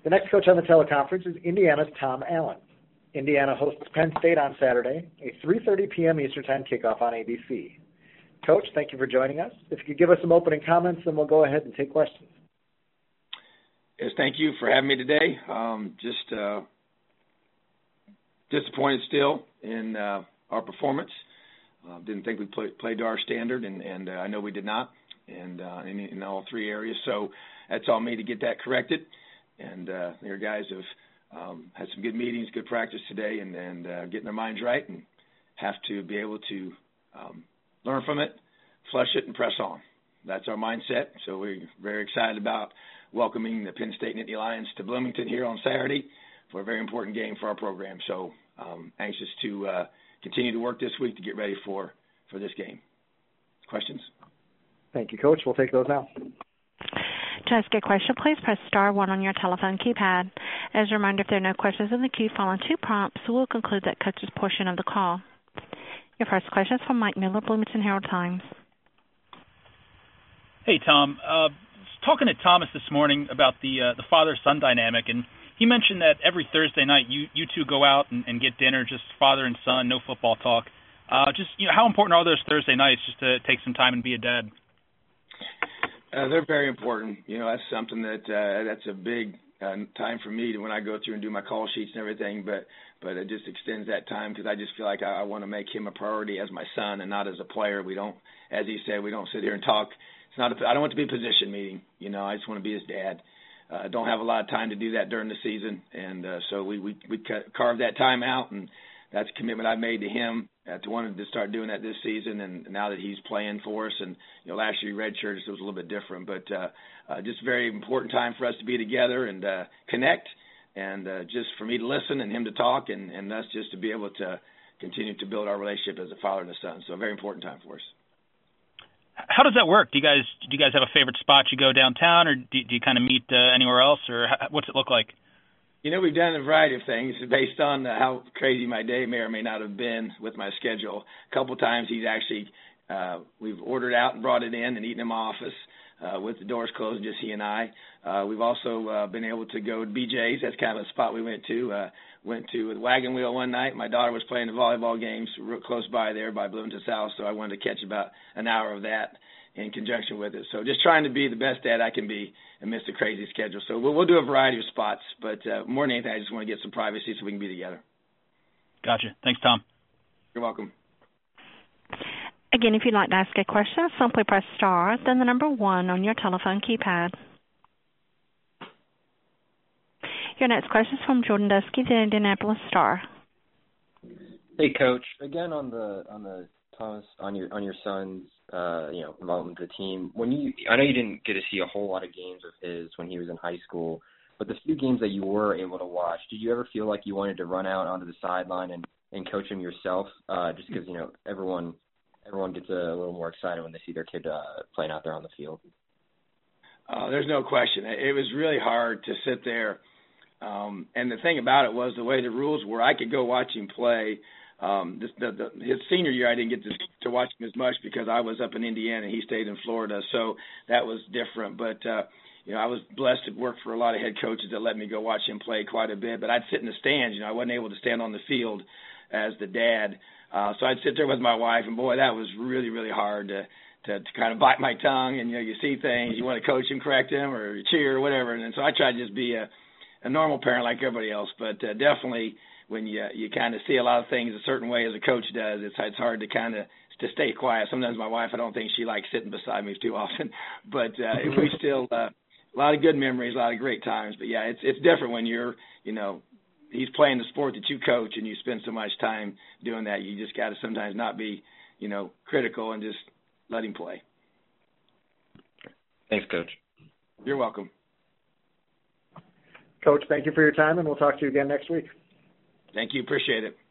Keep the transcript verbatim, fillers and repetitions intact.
The next coach on the teleconference is Indiana's Tom Allen. Indiana hosts Penn State on Saturday, a three thirty p.m. Eastern Time kickoff on A B C. Coach, thank you for joining us. If you could give us some opening comments, then we'll go ahead and take questions. Yes, thank you for having me today. Um, just uh, disappointed still in uh, our performance. Uh, didn't think we play, played to our standard, and, and uh, I know we did not, and uh, in, in all three areas. So that's all me to get that corrected. And uh, your guys have um, had some good meetings, good practice today, and, and uh, getting their minds right, and have to be able to um, learn from it, flush it, and press on. That's our mindset. So we're very excited about welcoming the Penn State Nittany Lions to Bloomington here on Saturday for a very important game for our program. So um, anxious to uh, continue to work this week to get ready for, for this game. Questions? Thank you, Coach. We'll take those now. To ask a question, please press star one on your telephone keypad. As a reminder, if there are no questions in the queue following two prompts, we'll conclude that coach's portion of the call. Your first question is from Mike Miller, Bloomington Herald Times. Hey, Tom. Uh, talking to Thomas this morning about the uh, the father-son dynamic, and he mentioned that every Thursday night you, you two go out and, and get dinner, just father and son, no football talk. Uh, just you know, how important are those Thursday nights just to take some time and be a dad? Uh, they're very important. You know, that's something that uh, that's a big uh, time for me to, when I go through and do my call sheets and everything. But but it just extends that time because I just feel like I, I want to make him a priority as my son and not as a player. We don't, as he said, we don't sit here and talk. It's not. A, I don't want it to be a position meeting. You know, I just want to be his dad. I uh, don't have a lot of time to do that during the season, and uh, so we we we carved that time out, and that's a commitment I made to him. Uh, to wanted to start doing that this season, and now that he's playing for us, and you know, last year he redshirted, so it was a little bit different, but uh, uh, just a very important time for us to be together and uh, connect, and uh, just for me to listen and him to talk, and, and us just to be able to continue to build our relationship as a father and a son. So a very important time for us. How does that work? Do you guys do you guys have a favorite spot you go downtown, or do, do you kind of meet uh, anywhere else, or how, what's it look like? You know, we've done a variety of things based on uh, how crazy my day may or may not have been with my schedule. A couple times he's actually, uh, we've ordered out and brought it in and eaten in my office uh, with the doors closed, just he and I. Uh, we've also uh, been able to go to B J's. That's kind of a spot we went to. Uh, went to the Wagon Wheel one night. My daughter was playing the volleyball games real close by there by Bloomington South, so I wanted to catch about an hour of that in conjunction with it. So just trying to be the best dad I can be amidst a crazy schedule. So we'll, we'll do a variety of spots, but uh, more than anything, I just want to get some privacy so we can be together. Gotcha. Thanks, Tom. You're welcome. Again, if you'd like to ask a question, simply press star, then the number one on your telephone keypad. Your next question is from Jordan Dusky, the Indianapolis Star. Hey, Coach. Again, on the on the Thomas on your on your son's uh, you know involvement with the team. When you, I know you didn't get to see a whole lot of games of his when he was in high school, but the few games that you were able to watch, did you ever feel like you wanted to run out onto the sideline and, and coach him yourself? Uh, just because you know everyone everyone gets a little more excited when they see their kid uh, playing out there on the field. Uh, there's no question. It was really hard to sit there. Um, and the thing about it was the way the rules were, I could go watch him play. Um, this, the, the, his senior year, I didn't get to, to watch him as much because I was up in Indiana and he stayed in Florida, so that was different. But, uh, you know, I was blessed to work for a lot of head coaches that let me go watch him play quite a bit. But I'd sit in the stands. You know, I wasn't able to stand on the field as the dad. Uh, so I'd sit there with my wife, and, boy, that was really, really hard to, to, to kind of bite my tongue. And, you know, you see things, you want to coach him, correct him, or cheer or whatever. And so I tried to just be a, a normal parent like everybody else. But uh, definitely – when you you kind of see a lot of things a certain way as a coach does, it's it's hard to kind of to stay quiet. Sometimes my wife, I don't think she likes sitting beside me too often, but uh, we still uh, a lot of good memories, a lot of great times. But yeah, it's it's different when you're you know he's playing the sport that you coach and you spend so much time doing that. You just got to sometimes not be you know critical and just let him play. Thanks, Coach. You're welcome. Coach, thank you for your time, and we'll talk to you again next week. Thank you. Appreciate it.